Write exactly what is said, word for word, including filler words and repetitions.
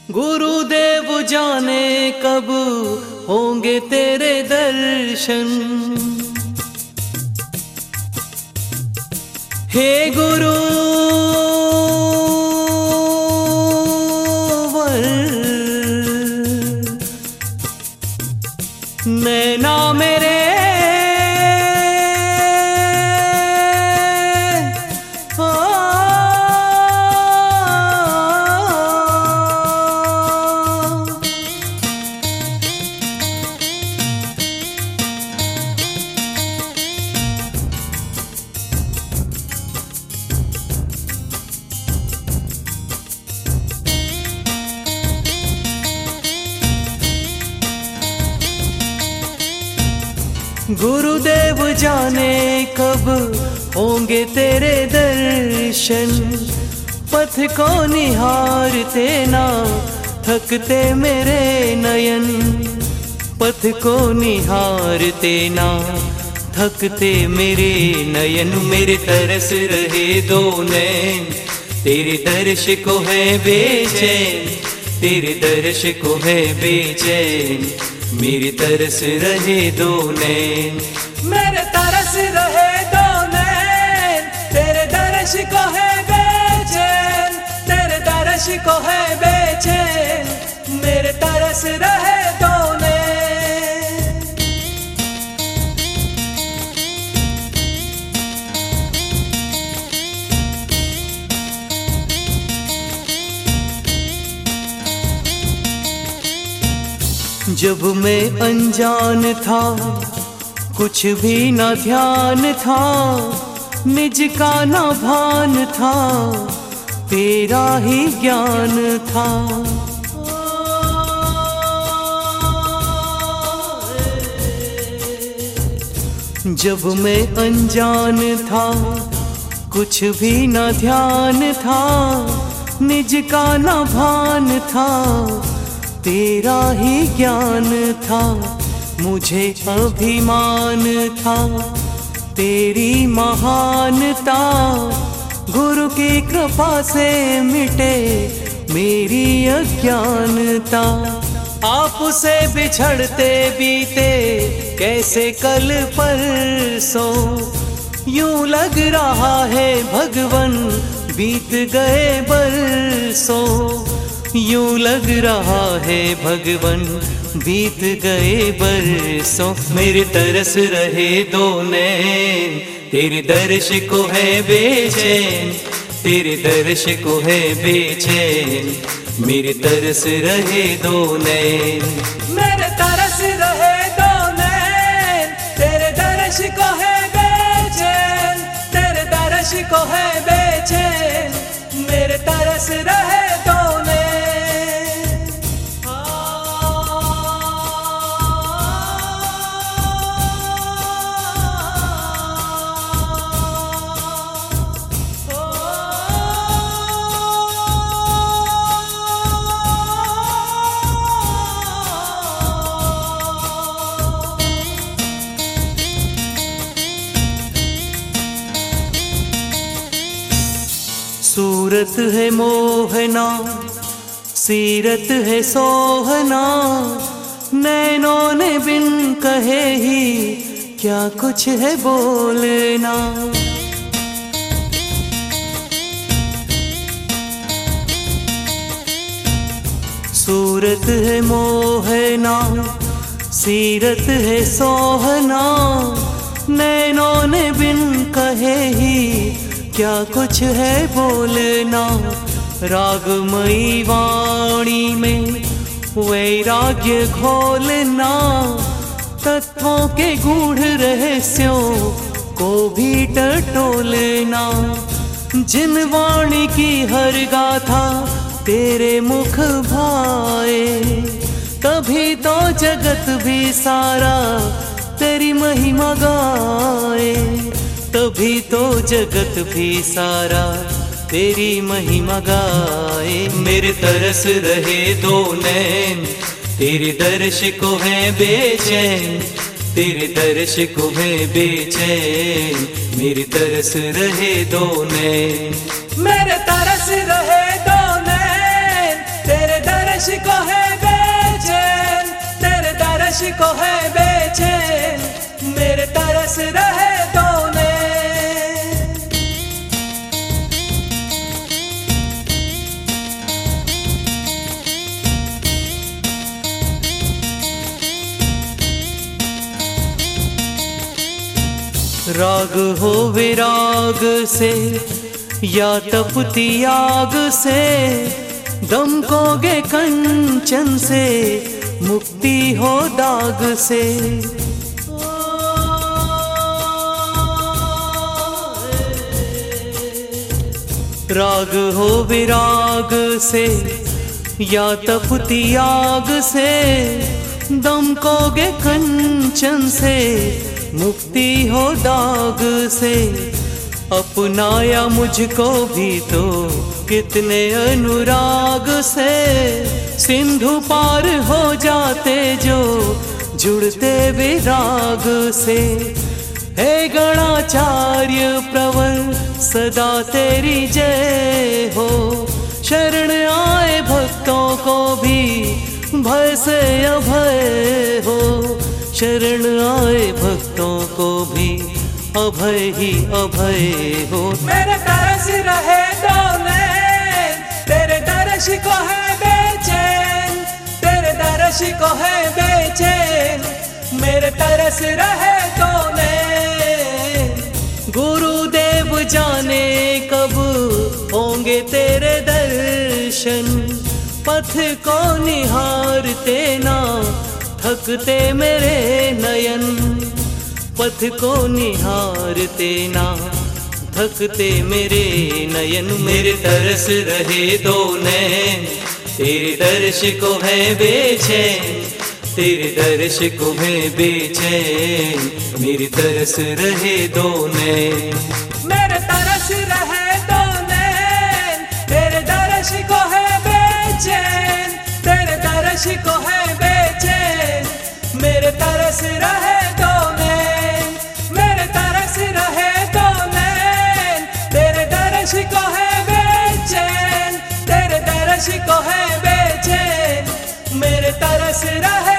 गुरुदेव जाने कब होंगे तेरे दर्शन। हे गुरु नैना मेरे गुरुदेव जाने कब होंगे तेरे दर्शन। पथ को निहारते ना थकते मेरे नयन। पथ को निहारते ना थकते मेरे नयन। मेरे तरस रहे दो नैन तेरे दर्श को है बेचैन। तेरे दर्श को है बेचैन मेरी तरस रहे दो नैन। मेरे तरस रहे दो नैन तेरे दर्श को है बेचैन। तेरे दर्श को है बेचैन मेरे तरस रहे दो नैन। जब मैं अनजान था कुछ भी ना ध्यान था। निज का ना भान था तेरा ही ज्ञान था। जब मैं अनजान था कुछ भी ना ध्यान था। निज का ना भान था तेरा ही ज्ञान था। मुझे अभिमान था तेरी महानता। गुरु की कृपा से मिटे मेरी अज्ञानता। आप से बिछड़ते बीते कैसे कल परसों। यूं लग रहा है भगवन बीत गए बरसों। यूं लग रहा है भगवन बीत गए बरसों। मेरे तरस रहे दो नैन तेरे दर्श को है बेचैन। तेरे दर्श को है बेचैन मेरे तरस रहे दो नैन। मेरे तरस रहे दो नैन तेरे दर्श को है बेचैन। तेरे दर्श को है बेचैन मेरे तरस रहे दो नैन। सूरत है मोहना सीरत है सोहना। नैनों ने बिन कहे ही क्या कुछ है बोलना। सूरत है मोहना सीरत है सोहना। नैनों ने बिन कहे ही क्या कुछ है बोलना। रागमयी वाणी में वैराग्य घोलना। तत्वों के गूढ़ रहस्यों को भी टटोलना। जिन वाणी की हर गाथा तेरे मुख भाए तभी तो जगत भी सारा तेरी महिमा गाए। तभी तो जगत भी सारा तेरी महिमा गाए। मेरे तरस रहे दो नैन तेरे दर्श को है बेचैन। तेरे दर्श को है बेचैन मेरे तरस रहे दो नैन। मेरे तरस रहे दो नैन तेरे दर्श दर्श को है बेचैन, तेरे दर्श को है बेचैन, मेरे तरस रहे दो नैन। राग हो विराग से या तपती आग से, दमकोगे कंचन से, मुक्ति हो दाग से। राग हो विराग से या तपती आग से, दमकोगे कंचन से, मुक्ति हो दाग से। अपनाया मुझको भी तो कितने अनुराग से, सिंधु पार हो जाते जो जुड़ते विराग से। हे गणाचार्य प्रवर सदा तेरी जय हो, शरण आए भक्तों को भी भय से अभय हो, शरण आए भक्तों को भी अभय ही अभय हो। मेरे तरस रहे दो नैन, तेरे दर्श को है बेचैन, तेरे दर्श को है बेचैन, मेरे तरस रहे दो नैन। गुरुदेव जाने कब होंगे तेरे दर्शन, पथ को निहारते ना थकते मेरे नयन, पथ को निहारते ना थकते मेरे नयन। मेरे तरस रहे दो नैन, तेरे दर्श को है बेचैन, तेरे दर्श को है बेचैन, मेरे तरस रहे दो नैन। मेरे तरस रहे दो नैन, तेरे दर्श को है बेचैन, तेरे दर्श को है बेचैन, मेरे तरस रहे दो नैन, मेरे तरस रहे दो नैन, तेरे दर्श को है बेचैन, तेरे दर्श को है बेचैन, मेरे तरस रहे